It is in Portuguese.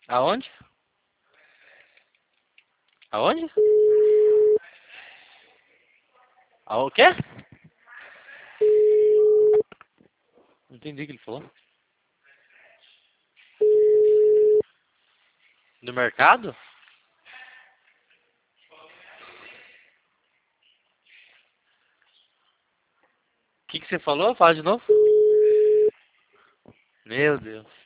Aonde? Aonde? O quê? Não entendi o que ele falou. Do mercado? O que você falou? Fala de novo. Meu Deus.